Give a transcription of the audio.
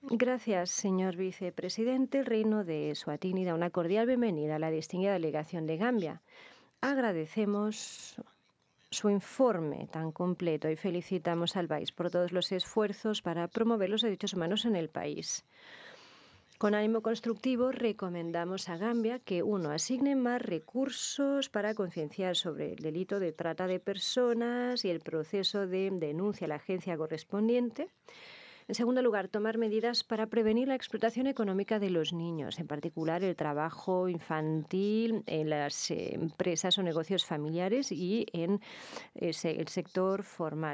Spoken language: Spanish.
Gracias, señor vicepresidente. El Reino de Eswatini da una cordial bienvenida a la distinguida delegación de Gambia. Agradecemos su informe tan completo y felicitamos al país por todos los esfuerzos para promover los derechos humanos en el país. Con ánimo constructivo, recomendamos a Gambia que, uno, asigne más recursos para concienciar sobre el delito de trata de personas y el proceso de denuncia a la agencia correspondiente. En segundo lugar, tomar medidas para prevenir la explotación económica de los niños, en particular el trabajo infantil en las empresas o negocios familiares y en el sector formal.